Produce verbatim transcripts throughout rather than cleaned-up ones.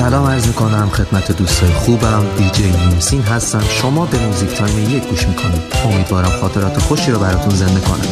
سلام عرض میکنم خدمت دوستای خوبم. دیجی نیمسین هستم. شما به موزیک تایم یک گوش میکنید. امیدوارم خاطرات خوشی رو براتون زنده کنم.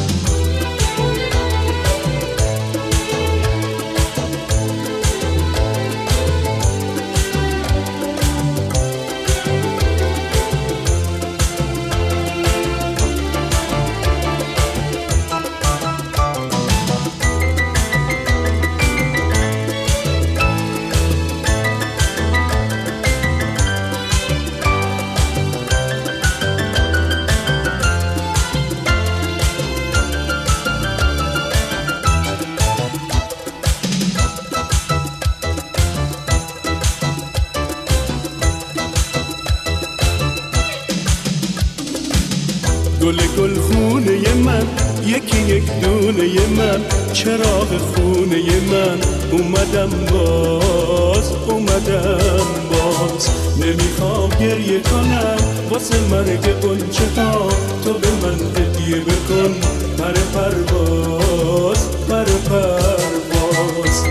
گل گل خونه من، یکی یک دونه من، چراغ خونه من، اومدم باز اومدم باز. نمیخوام گریه کنم واسه مرگ غنچه ها، تو به من هدیه بکن پر پرواز پر پرواز.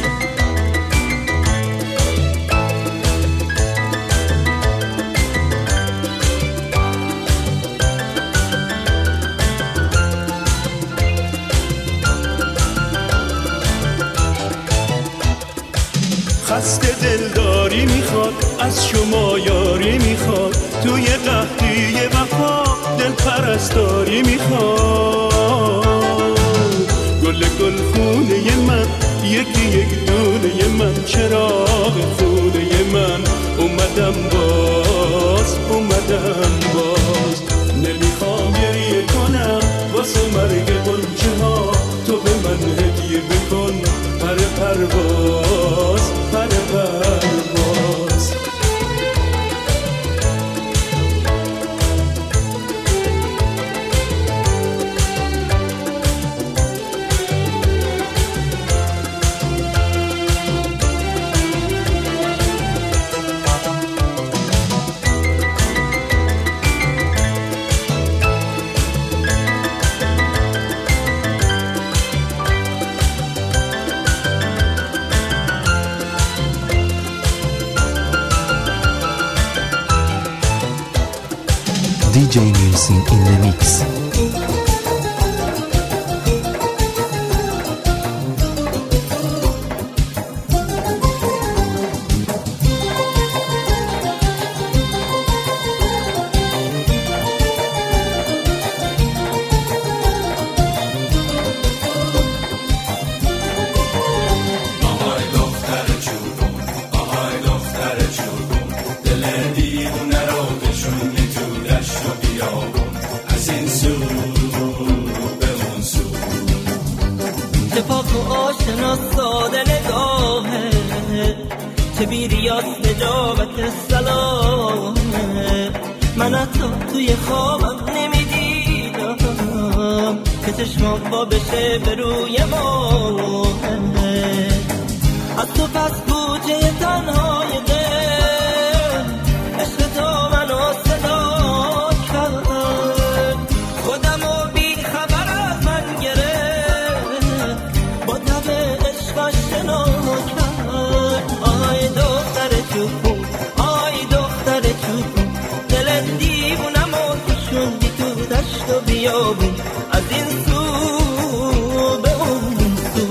خسته دلداری میخواد، از شما یاری میخواد، توی قحطی وفا دل پرستاری میخواد. گل گل خونه من، یکی یک دونه من، چراغ خونه من، اومدم باز اومدم باز. نمیخوام گریه کنم واسه مرگ غنچه ها، تو به من هدیه بکن پر پرواز پر پرواز. دیجی نیمسین in the mix. آشنا ساده نگاهه، چه بیریاز نجابت سلامه. من حتی توی خوابم نمیدیدم که چشمام با بشه به روی ماهه. از تو پس کوچه تنهای دل، عشق تو منو صدا کرد. خودم و بی خبر از من گرفت، با تب عشقش شنا کرد. آی دختر چوبون، آی دختر چوبون، دل دیوونم و کشوندی تو دشت و بیابون، از این سو به اون سو.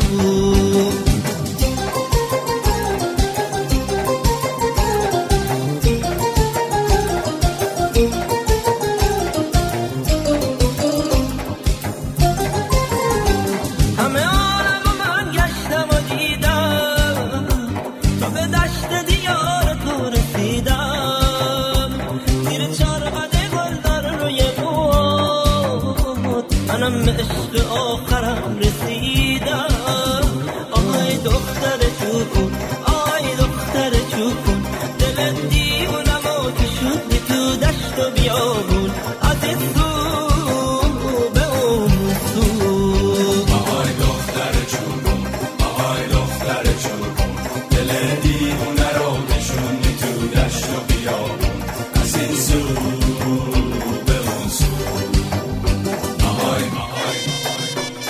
همه عالم و من گشتم و دیدم، تا به دشت دیار تو رسیدم. زیر چارقد گلدار روی بود، منم به عشق آخرم رسیدم. آی دختر چوبون، آی دختر چوبون، دل دیوونم و کشوندی تو دشت و بیابون، از این سو به اون سو. آهای دختر چوبون، آهای دختر چوبون، دل دیوونه رو کشوندی تو دشت و بیابون، از این سو به اون سو. آهای آهای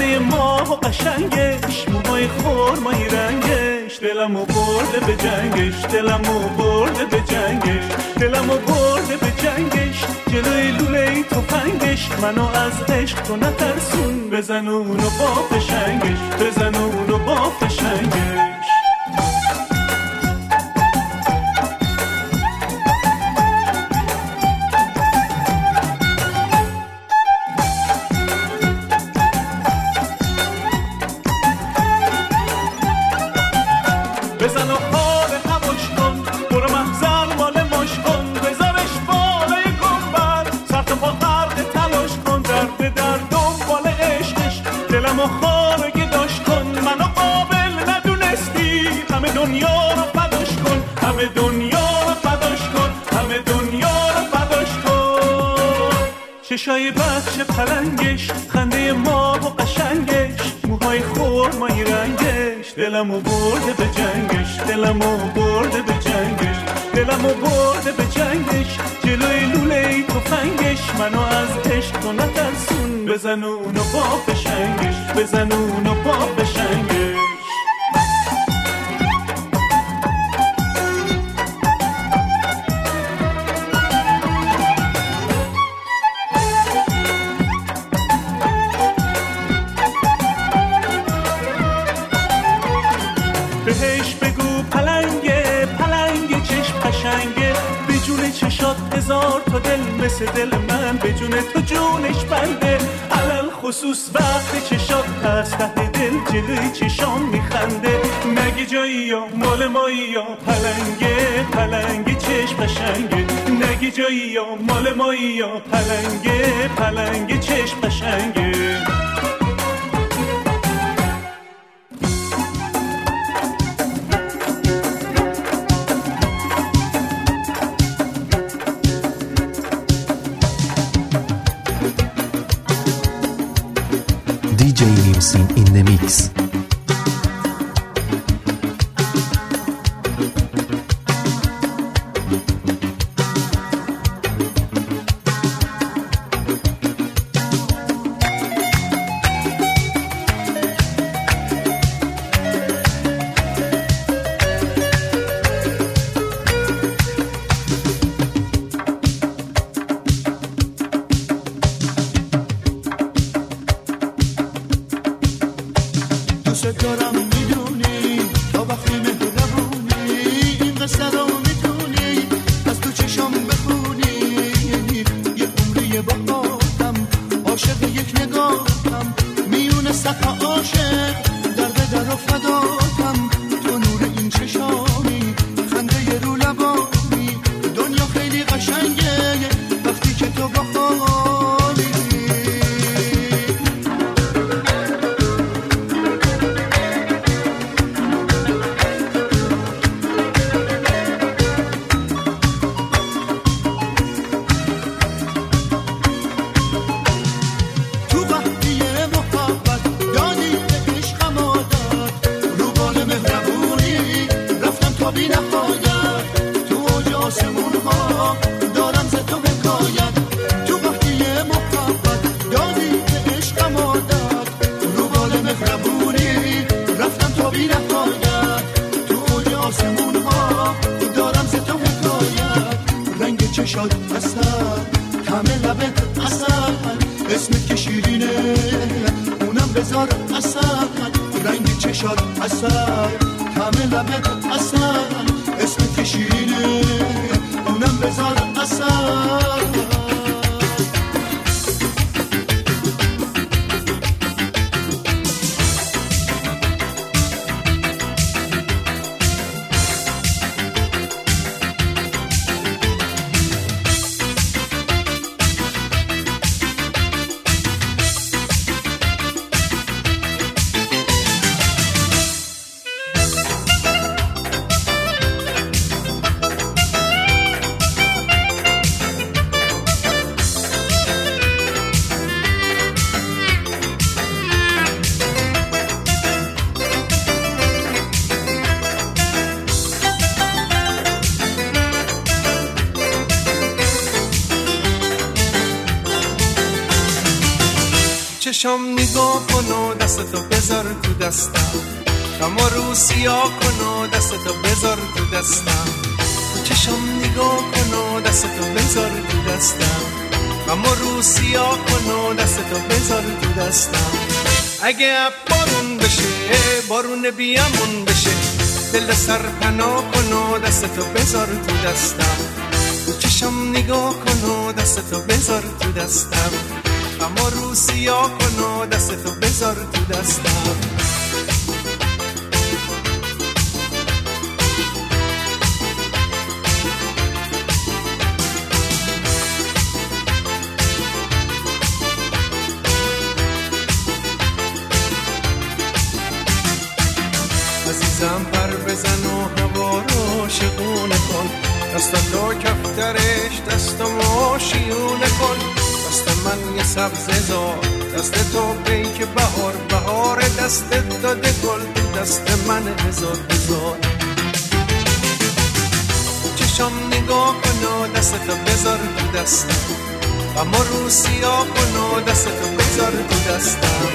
خنده ما و قشنگش، موهای خرمایی رنگش، دلمو برده به جنگش، دلمو برده به جنگش، دلمو برده به جنگش، جلوی لوله تفنگش، منو از عشق تو نترسون، بزن اونو با فشنگش، بزن اونو با فشنگش. بزن و حال هواش کن، برو محضر مال ماش کن، بذارش بالای گنبد، سر تا پا غرق تلاش کن، درد در دنبال عشقش، دلمو خارگی داشت کن، منو قابل ندونستی، همه دنیا رو فداش کن، همه دنیا رو فداش کن، همه دنیا رو فداش کن. چشای بچه پلنگش، خنده ما و قشنگش، موهای خرمایی رنگش، دلمو برده به جنگش، دلمو برده به جنگش، دلمو برده به جنگش، جلوی لوله تفنگش، منو از عشق تو نترسون، بزن اونو با فشنگش، بزن اونو با فشنگش. بهش بگو پلنگه، پلنگه چشم قشنگه، به جون چشات هزار تا دل مثل دل من، به جون تو جونش بنده، علل خصوص وقت چشات هست ته دل جلوی چشام میخنده، نگی جایی یا مال مایی یا پلنگه، پلنگه چشم قشنگه، نگی جایی یا مال مایی یا پلنگه، پلنگه چشم قشنگه. دی جی Nimsin in the mix. دوست دارم میدونی تا وقتی مهربونی، این قصه رو میتونی از تو چشام بخونی، یه عمری باهاتم عاشق یک نگاهم، میونه صد عاشق در به در و فداتم، تو نور این چشامی خنده رو لبانی، دنیا خیلی قشنگه وقتی که تو باهامی. شاد اصل همه لبت اصل، اسمت که شیرینه اونم بذار اصل، رنگ چشات اصل همه لبت اصل، اسمت که شیرینه اونم بذار اصل. چشم نگاه کن و دستتو بذار تو دستم، غم و رو سیاه کن و دستتو بذار تو دستم. تو چشم نگاه کن و دستتو بذار تو دستم، غم و رو سیاه کن و دستتو بذار تو دستم. اگه بارون بشه بارون بیامون بشه، دل سر پناه کن و دستتو بذار تو دستم. تو چشم نگاه کن و دستتو بذار تو دستم، اما رو سیاه کن و دستتو بذار تو دستم. عزیزم پر بزن و هوا رو شگونه کن، دستتو کفترش دستمو شیونه کن. دست من یه سبزه زار، دست تو پیک بهار، بهار دست داده گل، دست من هزار هزار. چشم نگاه کن و دستتو بذار تو دستم، اما رو سیاه کن و دستتو بذار تو دستم.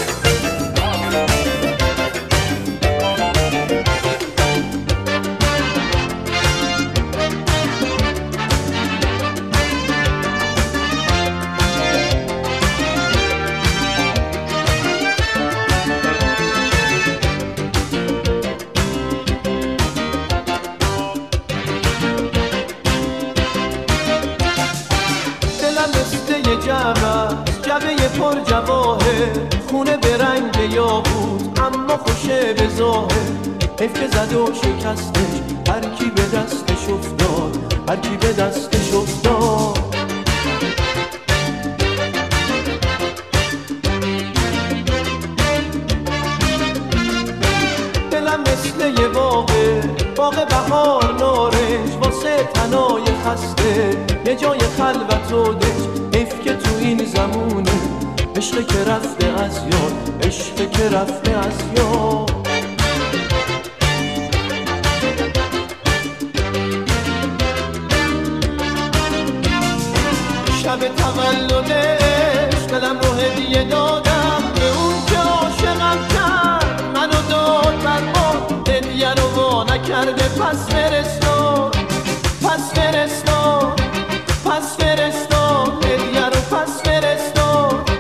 جبه پر جواهر، خونه به رنگ یاقوت اما خوشه به ظاهر. حیف که زد و شکستش، هر کی به دستش افتاد، هر کی به دستش افتاد. دلم مثل یه باغه، باغ بهار نارنج، واسه تنای خسته یه جای خلوت و دنج. حیف که تو این زمونه عشق که رفته از یاد، عشق که رفته از یاد. شب تولدش دلم رو هدیه دادم به اون که عاشقم کرد، منو داد برباد، هدیه رو وا نکرده. پس فرستاد پس فرستاد پس فرستاد هدیه رو پس فرستاد.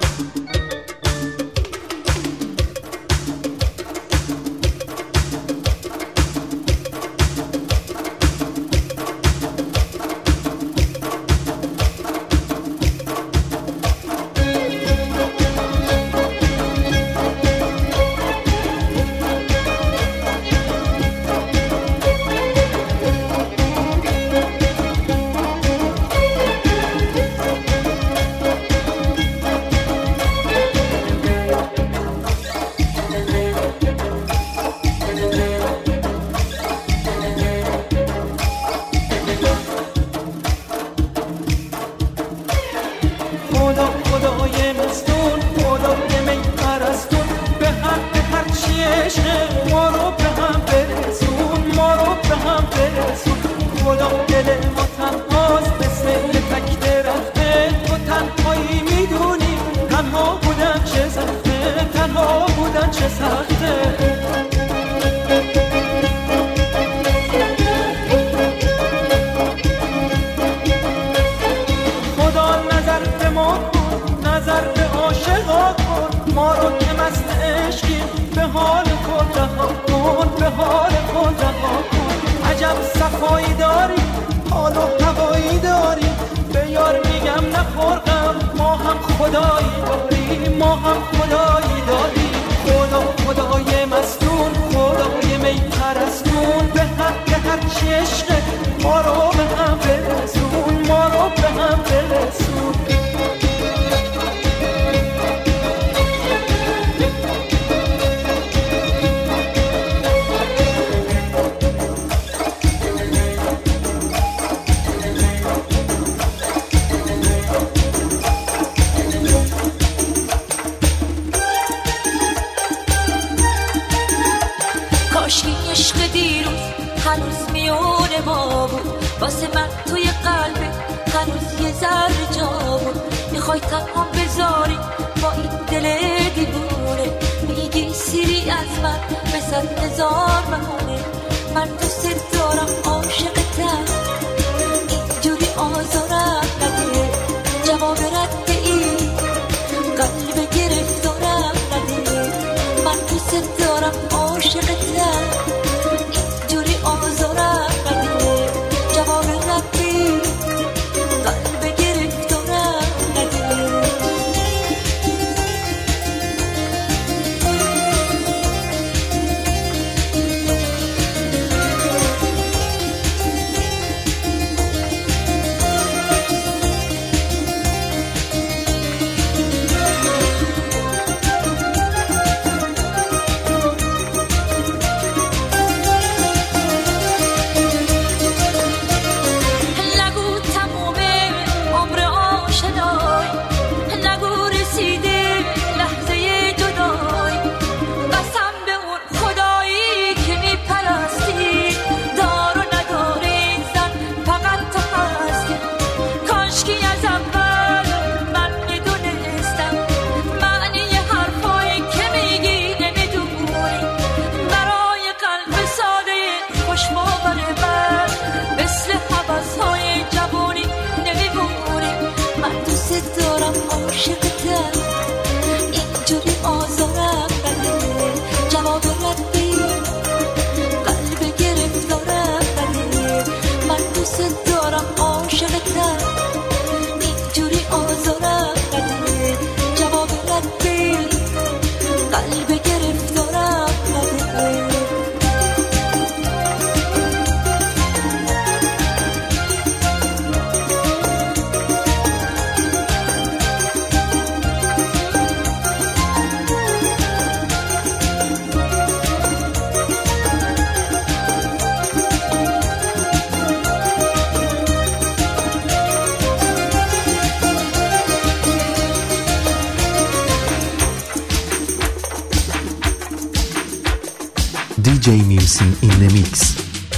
واسه من توی قلبه هنوز یه ذره جا بود، میخوای تنها بذاری با این دل دیوونه میگی سیری از من به صد هزار بهونه من دوست دارم عاشقتم اینجوری آزارم نده جواب رد ای قلب گرفتارم نده من دوست دارم عاشقتم اینجوری آزارم نده جواب رد ای قلب گرفتارم نده دی جی میوسین این رمیکس.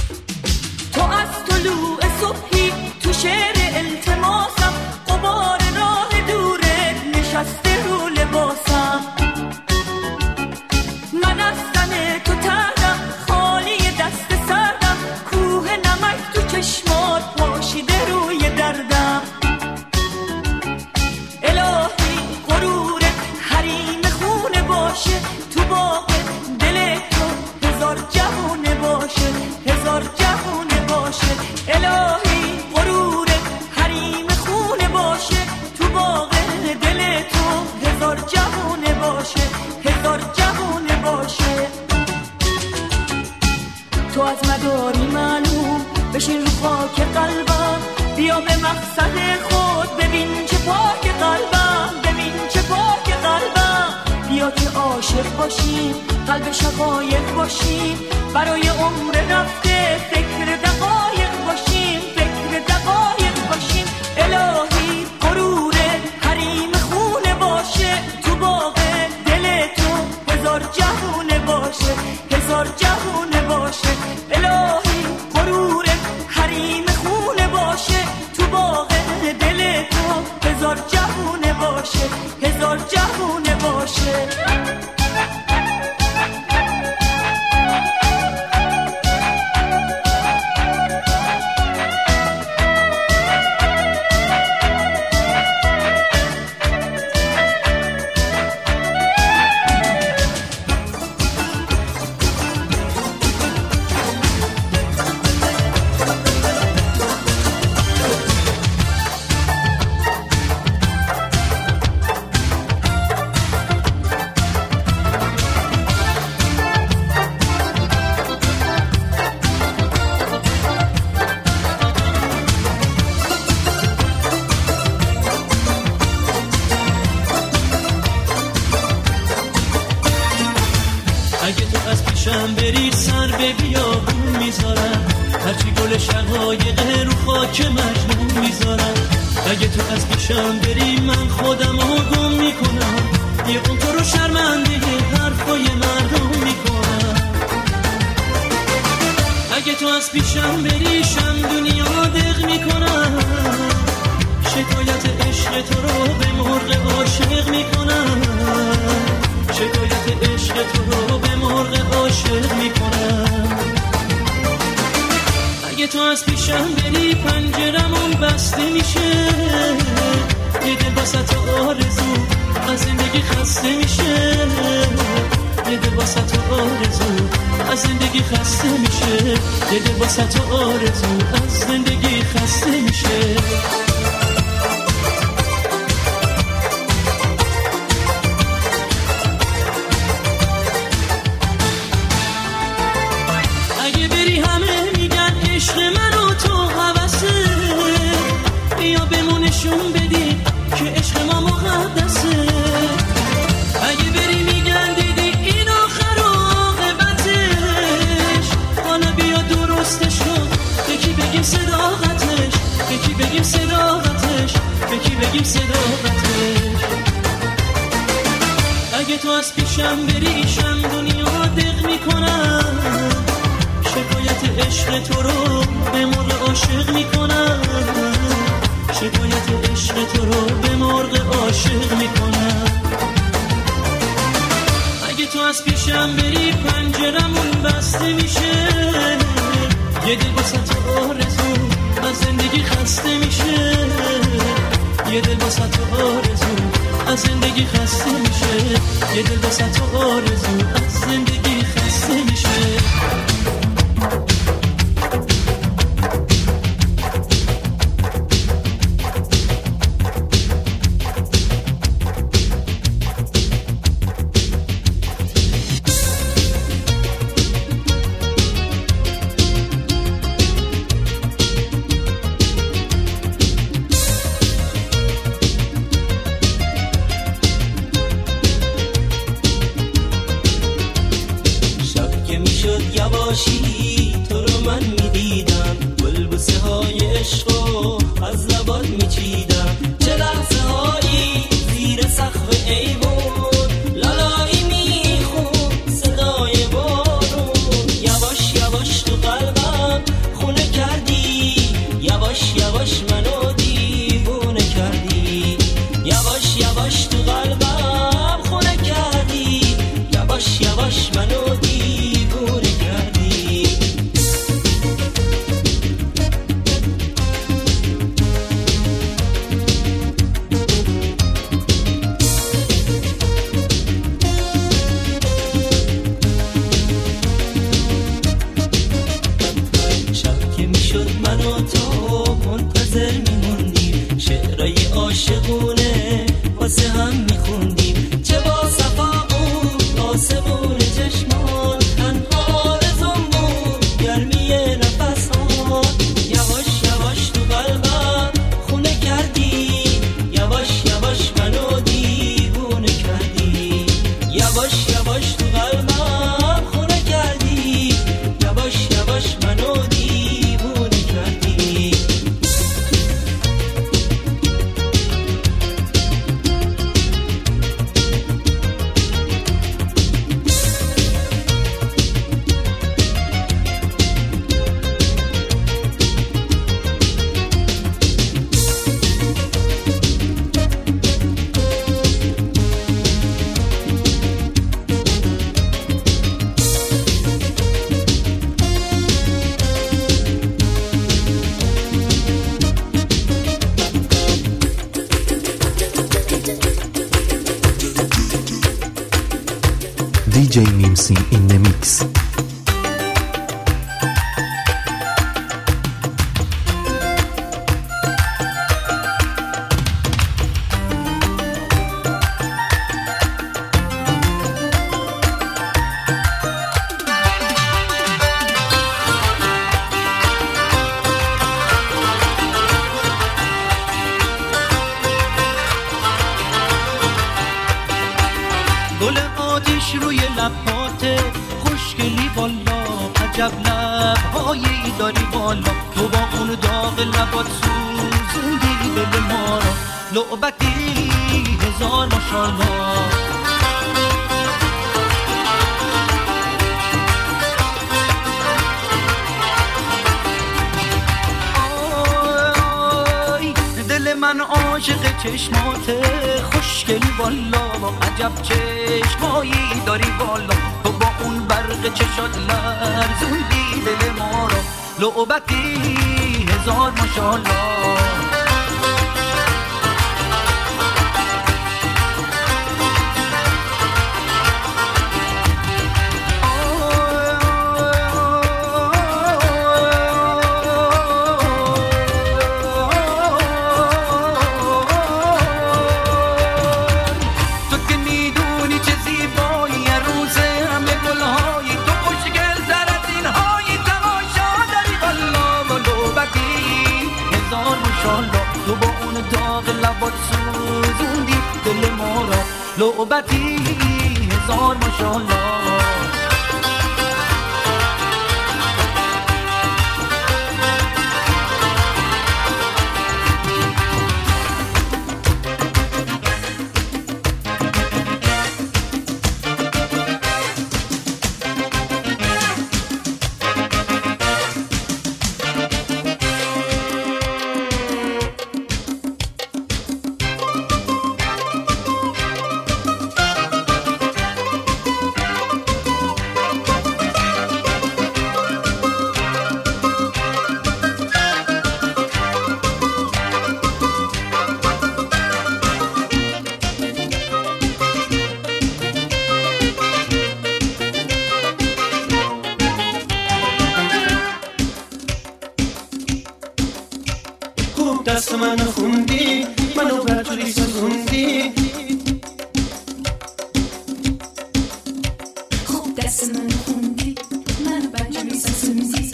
تو از طلوع صبحی تو شعر التماسم غبار راه دوره نشسته رو لباسم من از تن تو تردم خالی دست سردم کوه نمک تو چشمات پاشیده روی دردم الهی غرورت حریم خونه باشه تو باغ دل تو هزار جوونه باشه هزار جوونه باشه الهی غرورت حریم خونه باشه تو باغ دل تو هزار جوونه باشه هزار جوونه باشه تو از مداری معلوم بشین رو خاک قلبم بیا به مقصد خود ببین چه پاک قلبم ببین چه پاک قلبم بیا که عاشق باشیم قلب شقایق باشیم برای عمر رفته فکر دقایق باشیم فکر دقایق باشیم الهی غرور حریم خونه باشه تو باغ دل تو هزار جهونه باشه هزار جهونه باشه الهی غرور حریم خونه باشه تو باغ دل تو هزار جهونه باشه هزار جهونه باشه اگه تو از پیشم بری سر به بیابون میذارم هرچی گل شقایقه رو خاک مجنون میذارم اگه تو از پیشم بری من خودم رو گم میکنم یه اون تو رو شرمنده حرفای مردم میکنم اگه تو از پیشم بری شم دنیا دق میکنم شکایت عشق تو رو به مرغ عاشق میکنم تو رو به مرغ عاشق میکنم. اگه تو از پیشم بری پنجرمون بسته میشه، یه دل واسه آرزو از زندگی خسته میشه، یه دل واسه آرزو از زندگی خسته میشه، یه دل واسه آرزو از زندگی خسته میشه. اگه بری همه میگن عشق منو تو هوسه، بیا بمونشون بدی که عشق ما مقدسه. اگه بری میگن دیدی این آخر عاقبتش، حالا بیا درستش کن، یکی بگیم صداقتش، یکی بگیم صداقتش، یکی بگیم صداقتش. اگه تو از پیشم بری شم دنیا دق میکنم، شکایت عشق تو رو به مرغ عاشق میکنم، شکایت عشق تو رو به مرغ عاشق میکنم. اگه تو از پیشم بری پنجرمون بسته میشه، یه دل واسه تو آرزو از زندگی خسته میشه، یه دل واسه تو آرزو از زندگی خسته میشه، یه دل واسه تو آرزو از زندگی خسته میشه. دی جی Mimsy in the mix. گل آتیش روی لبات خوشگلی بالا، عجب لبهایی داری بالا، تو با اون داغ لبات سوزوندی دل ما را، لعبتی هزار ماشاءالله. آی دل من عاشق چشمات خوش خوشگلی والا و عجب چشمایی داری والا تو با اون برق چشات لرزوندی دل ما را لعبتی هزار ماشاءالله لعبتی هزار ماشاءالله دست من خوندی منو برجوری سوزوندی خوب دست من خوندی منو برجوری سوزوندی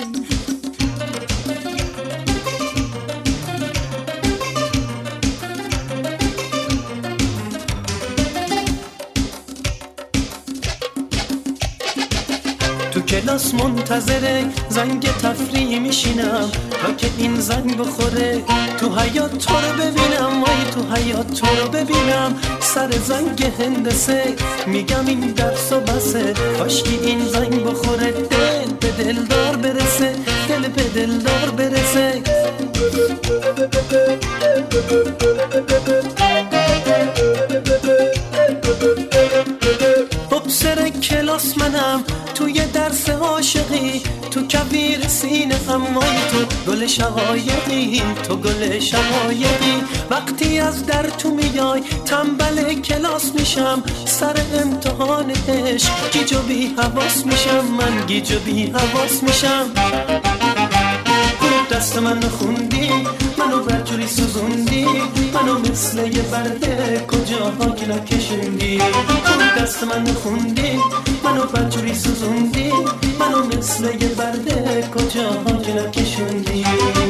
تو کلاس منتظره زنگ تفریح میشینم تا که این زنگ بخوره تو حیات تو رو ببینم وای تو حیات تو رو ببینم سر زنگ هندسه میگم این درس و بسه کاشکی این زنگ بخوره دل به دلدار برسه دل به دلدار برسه ببسر کلاس منم توی درس عاشقی تو کبیر سینه امای تو گل شقایقی تو گل شقایقی وقتی از در تو میای تنبل کلاس میشم سر امتحان عشق گیج و بی حواس میشم من گیج و بی حواس میشم دست من خوندی منو برجوری سوزوندی منو مثل یه برده کجاها که نکشوندی دست من خوندی منو برجوری سوزوندی منو مثل یه برده کجاها که نکشوندی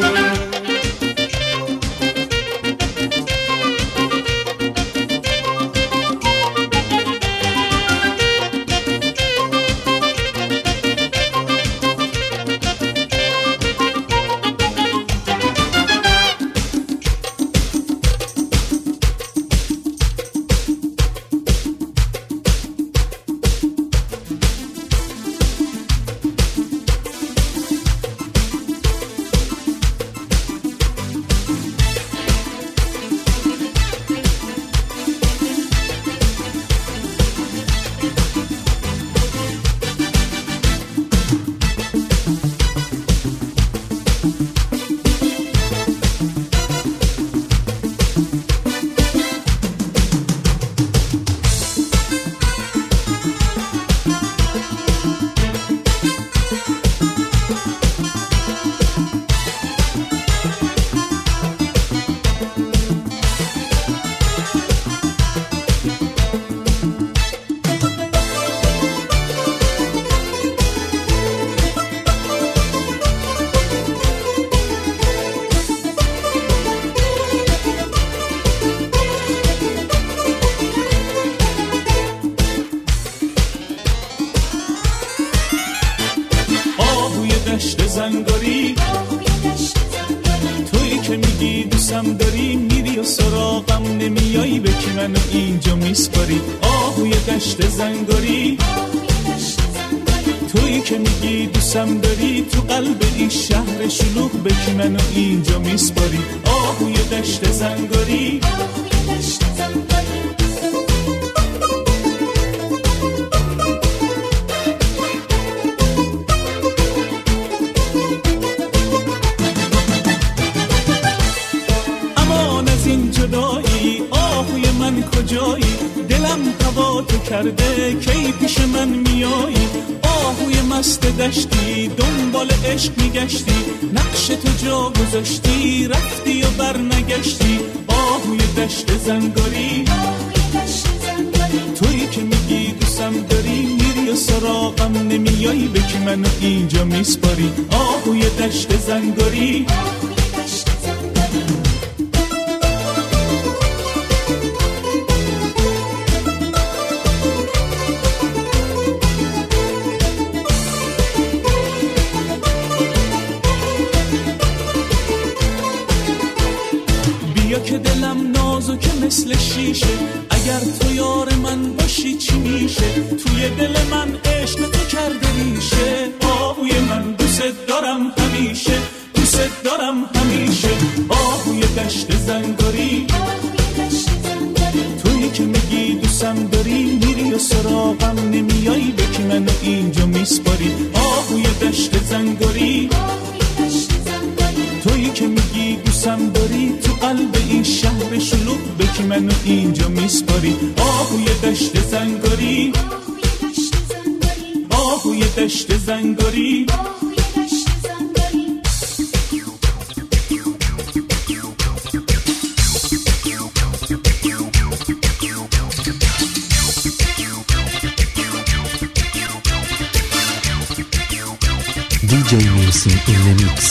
زنگاری تویی که میگی دوستم داری میری و سراغم نمیایی به کی منو اینجا میسپاری آهوی دشت زنگاری تویی که میگی دوستم داری تو قلب این شهر شلوغ به کی منو اینجا میسپاری آهوی دشت زنگاری کرده کی پیش من میایی، آهوی مست دشتی دنبال عشق میگشتی، نقش تو جا گذاشتی رفتی و بر نگشتی، آهوی دشت زنگاری، تویی که میگی دوستم داری میری و سراغم نمیایی، به کی منو اینجا میسپاری، آهوی دشت زنگاری. بیا که دلم نازو که مثل شیشه، اگر تو یار من باشی چی میشه، توی دل من عشق تو کرده ریشه، آهوی من دوست دارم همیشه، دوست دارم همیشه، آهوی دشت زنگاری، تویی که میگی دوستم داری میری و سراغم نمیایی، به کی منو اینجا میسپاری، آهوی دشت زنگاری، تویی که میگی دوستم داری تو قلب این شهر شلوغ، به کی منو اینجا میسپاری، آهوی دشت زنگاری، آهوی دشت زنگاری. دی جی Nilsin in the mix.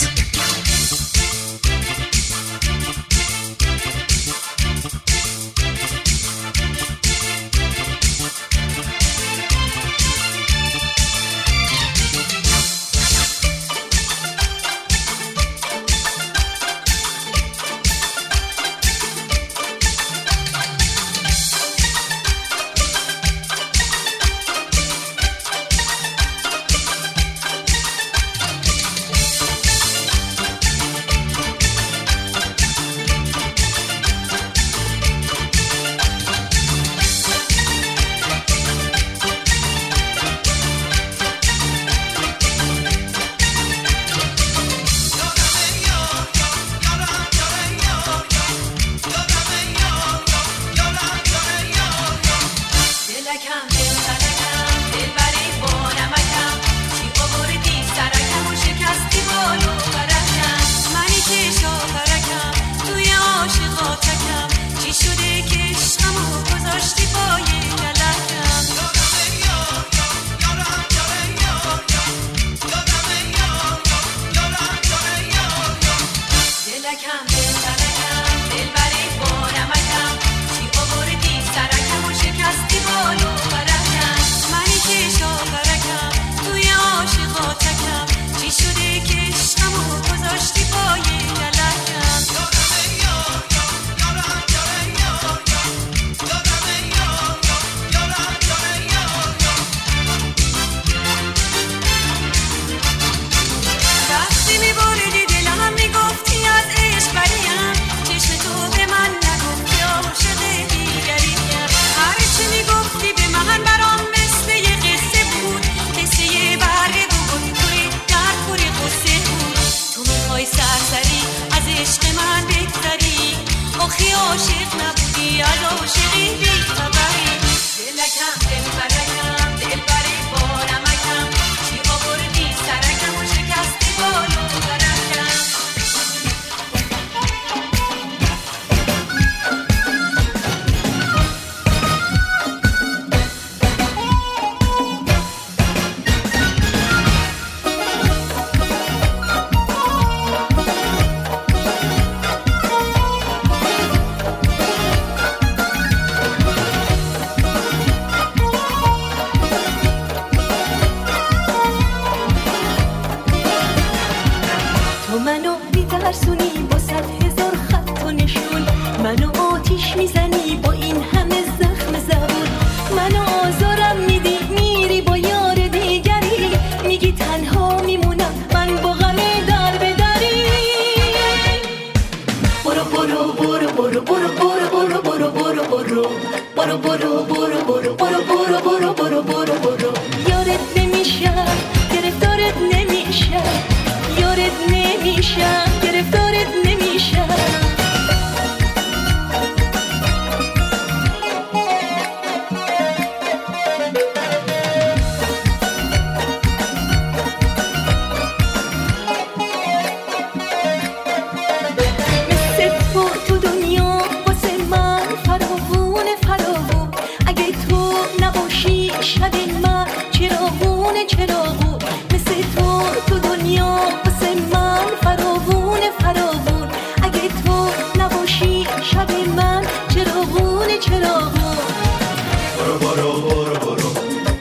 چراغون چراغون مثل تو تو دنیا واسه من فراوون فراوون اگه تو نباشی شب من چراغون چراغون برو برو برو برو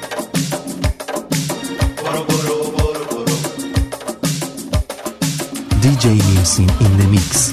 برو برو برو برو دی جی نیمسین in the mix.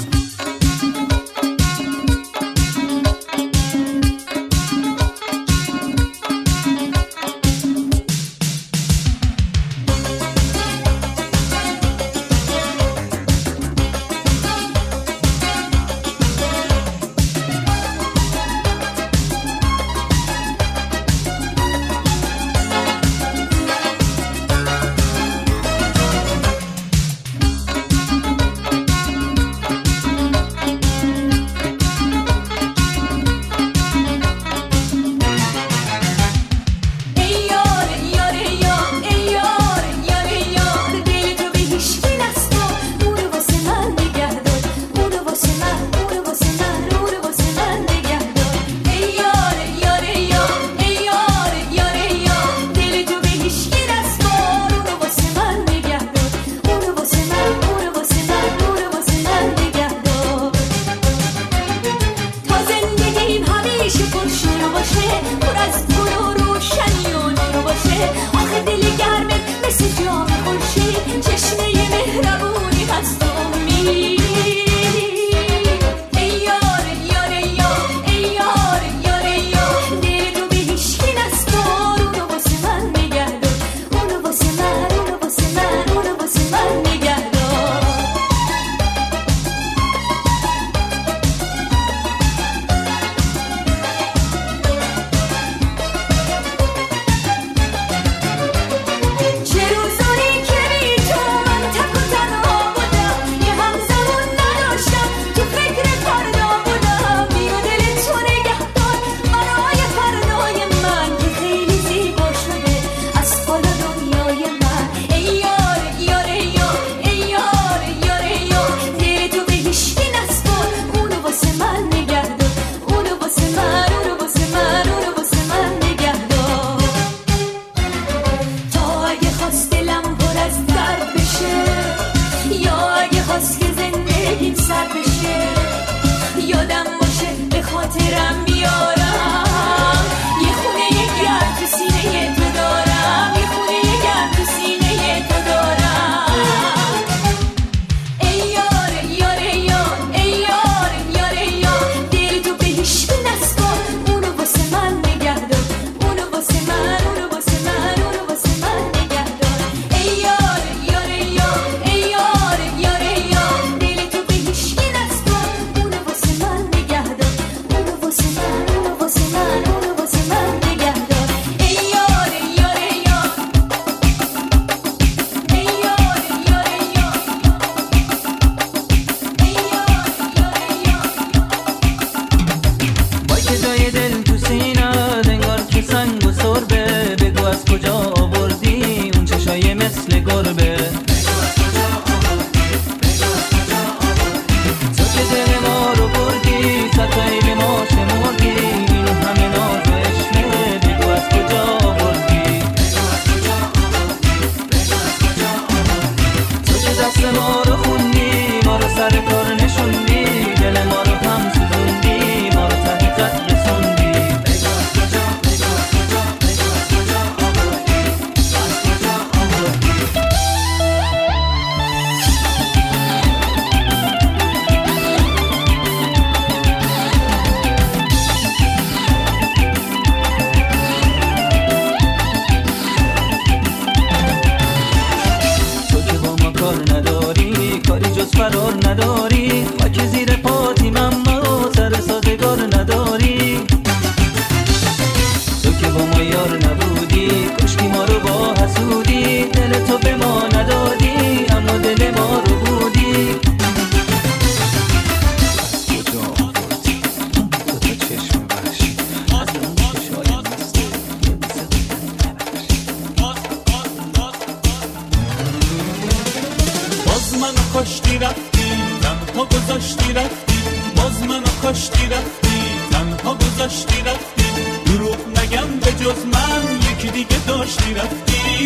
کاشتی رفتی تنها گذاشتی رفتی باز منو کاشتی رفتی تنها گذاشتی رفتی دروغ نگم به جز من یکی دیگه داشتی رفتی یکی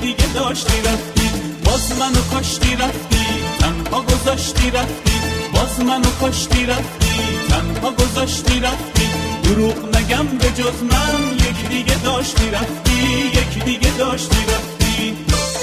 دیگه داشتی رفتی، باز منو کاشتی رفتی، تنها گذاشتی رفتی، باز منو کاشتی رفتی، تنها گذاشتی رفتی. دروغ نگم به جز من یکی دیگه داشتی رفتی، یکی دیگه داشتی رفتی.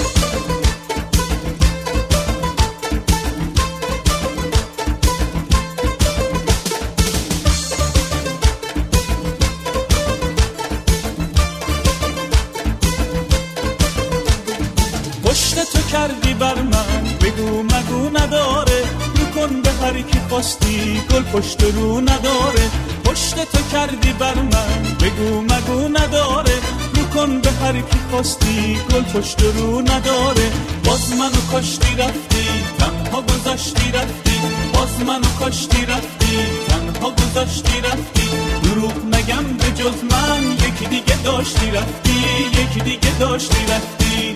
پشت تو کردی بر من بگو مگو نداره، رو کن به هر کی خواستی گل پشت رو نداره. پشت تو کردی بر من بگو مگو نداره، رو کن به هر کی خواستی گل پشت رو نداره. باز منو کاشتی رفتی، تنها گذاشتی رفتی، باز منو کاشتی رفتی، تنها گذاشتی رفتی. دروغ نگم به جز من یکی دیگه داشتی رفتی، یکی دیگه داشتی رفتی.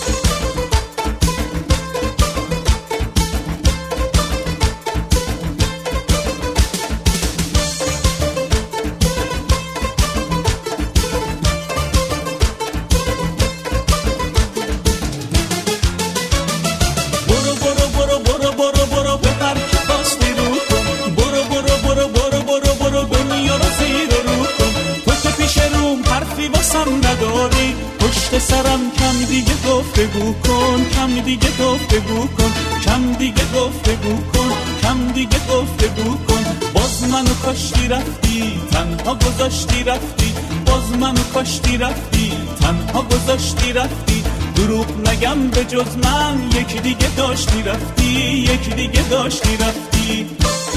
نداری پشت سرم، کم دیگه گفتگو کن، کم دیگه گفتگو کن، کم دیگه گفتگو کن، کم دیگه گفتگو کن. باز منو کاشتی رفتی، تنها گذاشتی رفتی، باز منو کاشتی رفتی، تنها گذاشتی رفتی. دروغ نگم به جز من یکی دیگه داشتی رفتی، یکی دیگه داشتی رفتی.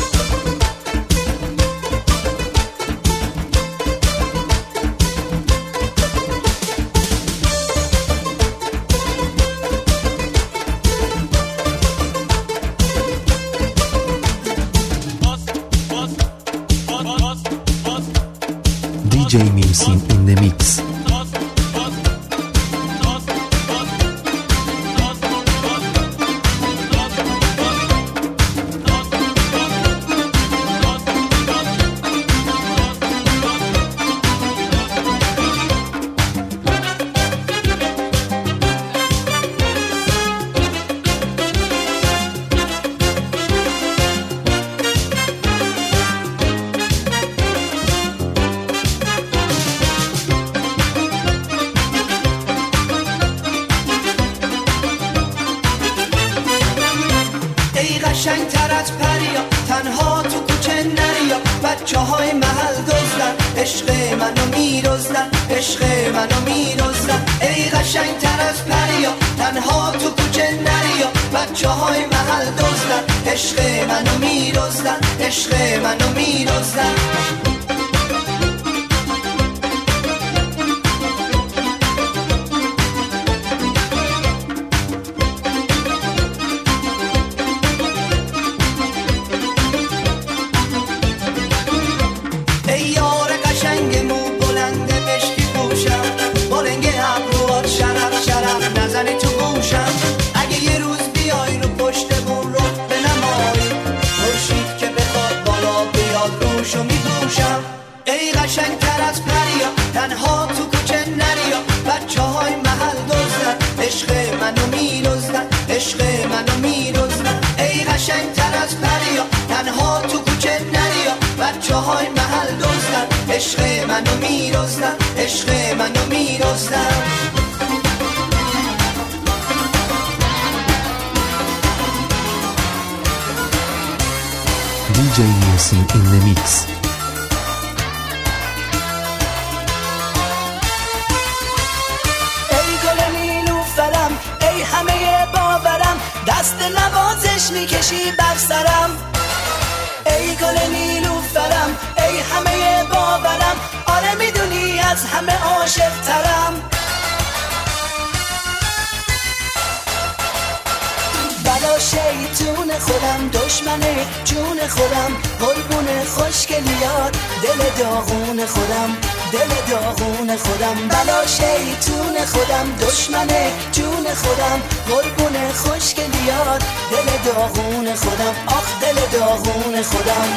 دی جی Mimsin in the mix. قشنگ تر از پریا، تنها تو کوچه نریا، بچه های محل دزدن، عشق منو میرزدن، عشق منو میرزدن. ای قشنگ تر از پریا، تنها تو کوچه نریا، بچه های محل دزدن، عشق منو میرزدن، عشق منو میرزدن. ای قشنگ تر از پریا، تنها تو کوچه نریا، بچه های محل دزدن، عشق منو میرزدن، عشق منو میرزدن. ای قشنگ تر از پریا، تنها تو کوچه نریا، بچه های محل دزدن، عشق منو میرزدن، عشق منو میرزدن. دی جی Mimsin in the mix. دست نوازش میکشی بر سرم، ای گل نیلوفرم، ای همه باورم، آره میدونی از همه عاشق ترم. بلا شیطون خودم، دشمن جون خودم، قربون خوشگلیات، دل داغون خودم، دل داغون خودم. بلا شیطون خودم، دشمن جون خودم، قربون خوشگلیات، دل داغون خودم، آخ دل داغون خودم.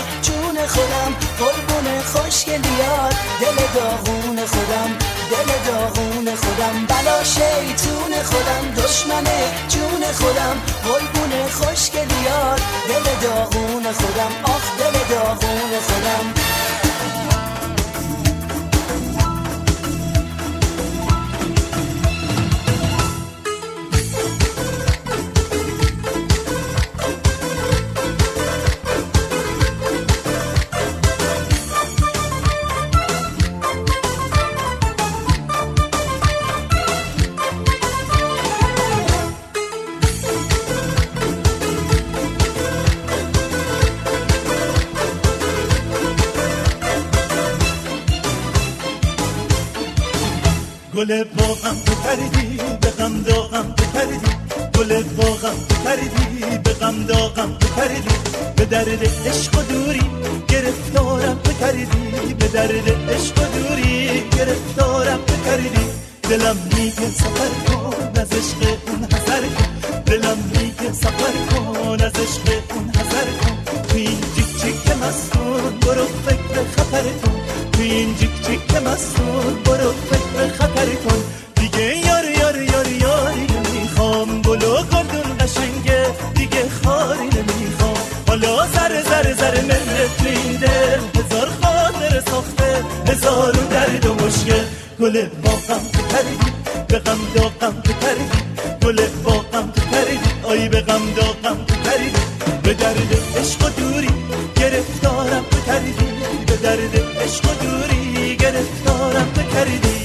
جون خودم قربون خوشگلیات دل داغون خودم دل داغون خودم بلا شیطون خودم دشمن جون خودم قربون خوشگلیات دل داغون خودم آخ دل داغون خودم گل باغم تو پریدی به غم داغم تو پریدی گل باغم تو پریدی به غم داغم تو پریدی به درد عشق و دوری گرفتارم تو پریدی به درد عشق و دوری گرفتارم تو پریدی دلم میگه سفر کن از عشق اون حذر کن دلم میگه سفر کن از عشق اون حذر کن تو این جیک جیک مستون برو فکر خطر کن تو این جیک جیک مستون برو فکر خطر کن دیگه یار یار یار یاری نمیخوام گلو گلدون قشنگه دیگه خاری نمیخوام حالا زر زر زر ملت میده هزار خاطر ساخته هزارون درد و مشکل گل باغم تو پریدی به غم داغم تو پریدی گل باغم تو پریدی آی به غم داغم تو پریدی به درد عشق و دوری گرفتارم تو پریدی به درد عشق و دوری گرفتارم تو پریدی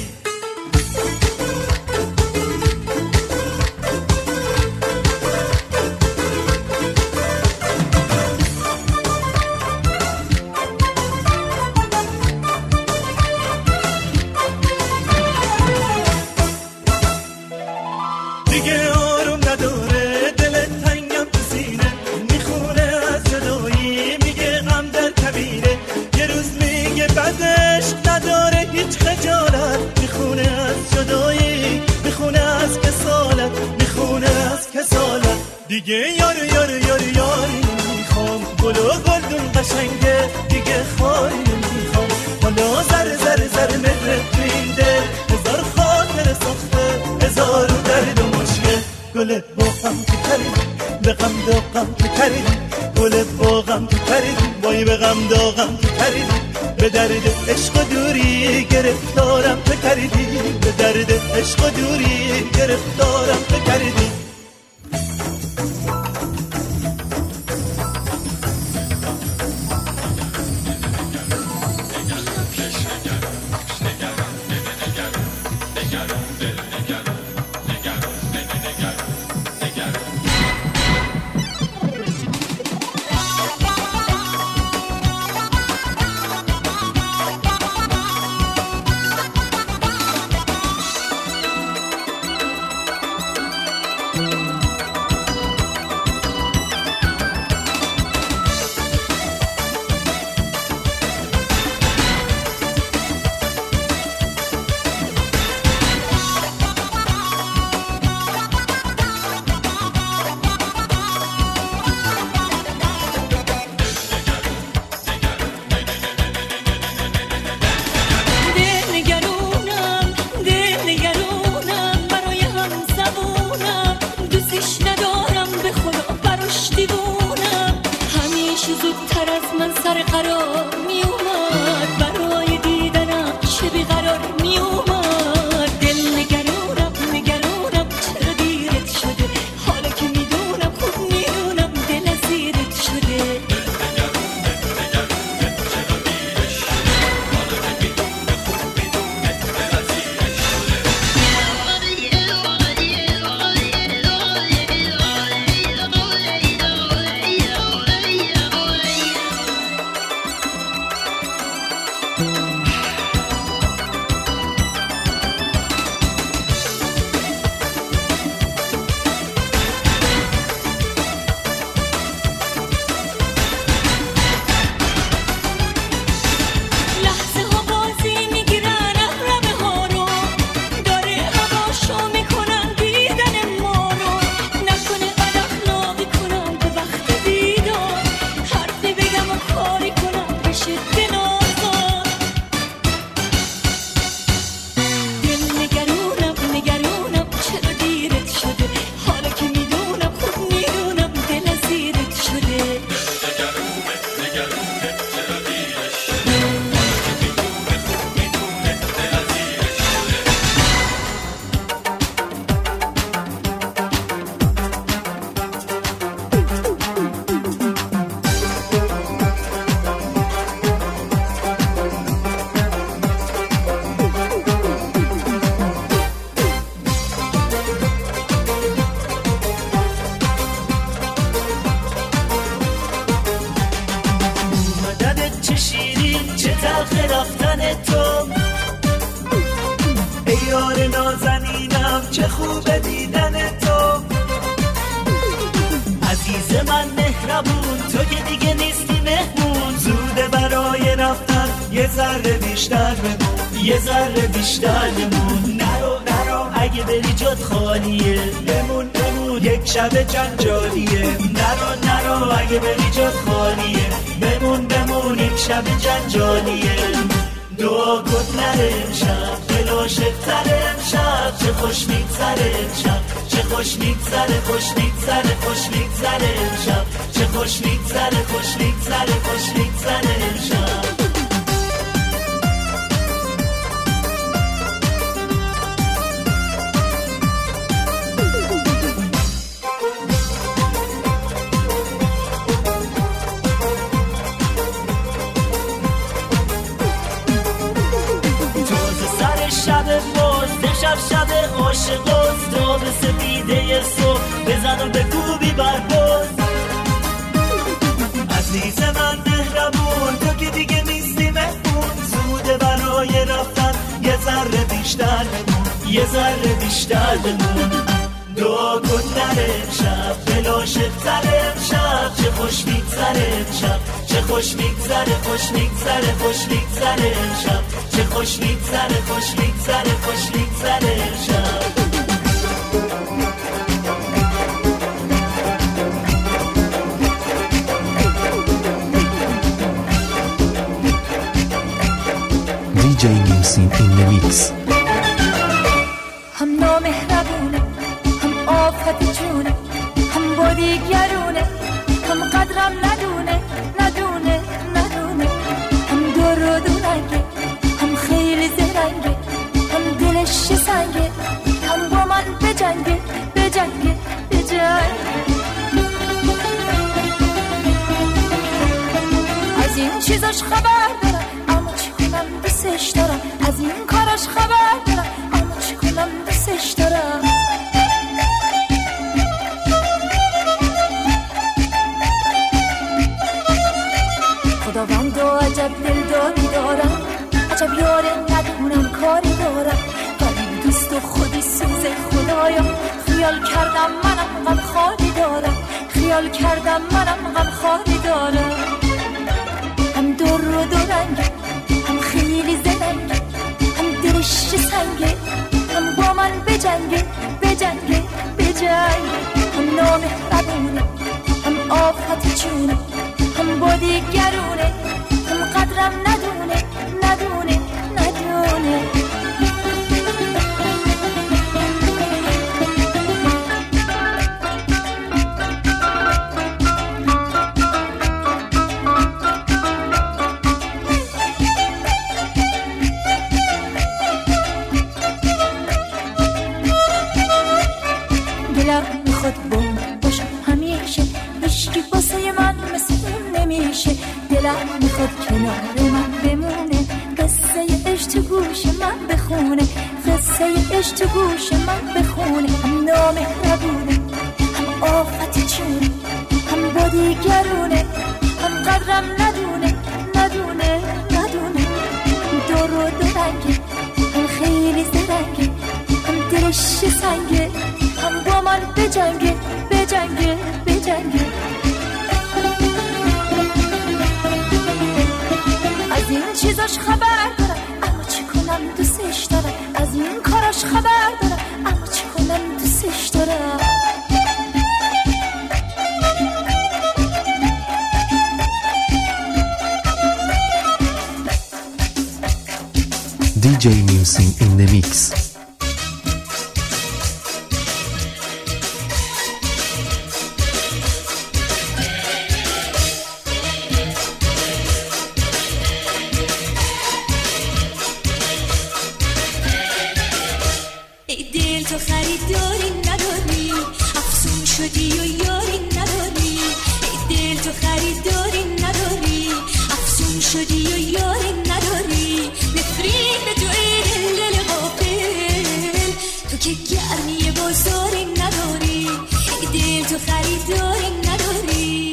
دیگه آروم نداره دلت تنگم تو سینه میخونه از جدایی میگه غم در کبیره یه روز میگه بعدش نداره هیچ خجالت میخونه از جدایی میخونه از کسالت میخونه از کسالت دیگه یار یار یار یاری نمیخوام گل و گلدون قشنگه دیگه خاری نمیخوام حالا زر زر زر مهرت میده هزار خاطر ساخته هزار درد و مشکل گل باغم تو پریدی به غم داغم تو پریدی گل باغم تو پریدی وای به غم داغم تو پریدی به درد عشق و دوری گرفتارم تو پریدی به درد عشق و دوری گرفتارم تو پریدی ای یار نازنینم چه خوبه دیدن تو، عزیز من مهربون تو که دیگه نیستی مهمون، زوده برای رفتن یه ذره بیشتر بمون، یه ذره بیشتر بمون، نرو نرو اگه بری جات خالیه، بمون بمون یک شب جنجالیه، نرو نرو اگه بری جات خالیه، بمون بمون یک شب جنجالیه. دعا کن نره امشب دل عاشق‌تره امشب، چه خوش میگذره امشب، چه خوش میگذره خوش میگذره خوش میگذره امشب، چه خوش میگذره خوش میگذره خوش میگذره امشب. شب شب عاشقاست تا به سپیده صبح بزن و بکوبی برباز، عزیز من مهربون تو که دیگه نیستی مهمون، زوده برای رفتن یه ذره بیشتر بمون، یه ذره بیشتر بمون. دعا کن نره امشب دل عاشق‌تره امشب، چه خوش میگذره امشب، چه خوش میگذره خوش میگذره خوش میگذره امشب، چه خوش میگذره خوش میگذره خوش میگذره امشب. دی جی نیمسین این میکس. هم نامهربونه هم آفت جونه، هم با دیگرونه هم قدرم ندونه ندونه ندونه، هم دور و دورنگه هم خیلی زرنگه، هم دلش سنگه هم با من بجنگه بجنگه بجنگه. از این چیزاش خبر دارم اما چی کنم دوستش دارم، از این کاراش خبر دارم اما چی کنم دوستش دارم. خداوند و عجب دلداری دارم، عجب یاره ندونم کاری دارم، ولی دوست و خودی سوز خدایا، خیال کردم منم غم خالی دارم، خیال کردم منم غم خالی دارم. هم دور و دورنگه هم خیلی زرنگه، هم دلش سنگه هم با من بجنگه بجنگه بجنگه، هم نامهربونه هم آفت جونه، هم با دیگرونه هم قدرم ندونه ندونه ندونه. دلم میخواد بوم باشم همیشه، هیچکی واسه من مثل اون نمیشه، دلم میخواد کنار من بمونه، قصه عشق تو گوش من بخونه، قصه عشق تو گوش من بخونه. هم نامهربونه هم آفت جونه، هم با دیگرونه هم قدرم ندونه ندونه ندونه، دور و دورنگه هم خیلی زرنگه، هم دلش سنگه هم با من بجنگه بجنگه بجنگه. از این چیزاش خبر دارم اما چی کنم دوستش دارم، از این کاراش خبر دارم اما چی کنم دوستش دارم. دی جی نیمسین این the mix. تو خریداری نداری، افسون شدی و یاری نداری، ای دل تو خریداری نداری، افسون شدی و یاری نداری، نفرین به تو ای دل دل غافل، تو که گرمی بازاری نداری، ای دل تو خریداری نداری.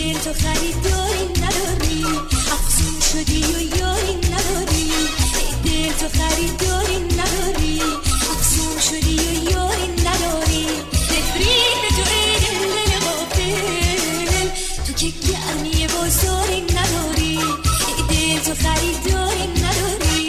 دل تو خریداری نداری، افسون شدی و یاری نداری. ای دل تو خریداری نداری، افسون شدی و یاری نداری. نفرین به تو ای دل دل غافل، تو که گرمی بازاری نداری. ای دل تو خریداری نداری.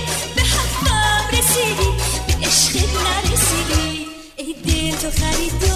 تو خریداری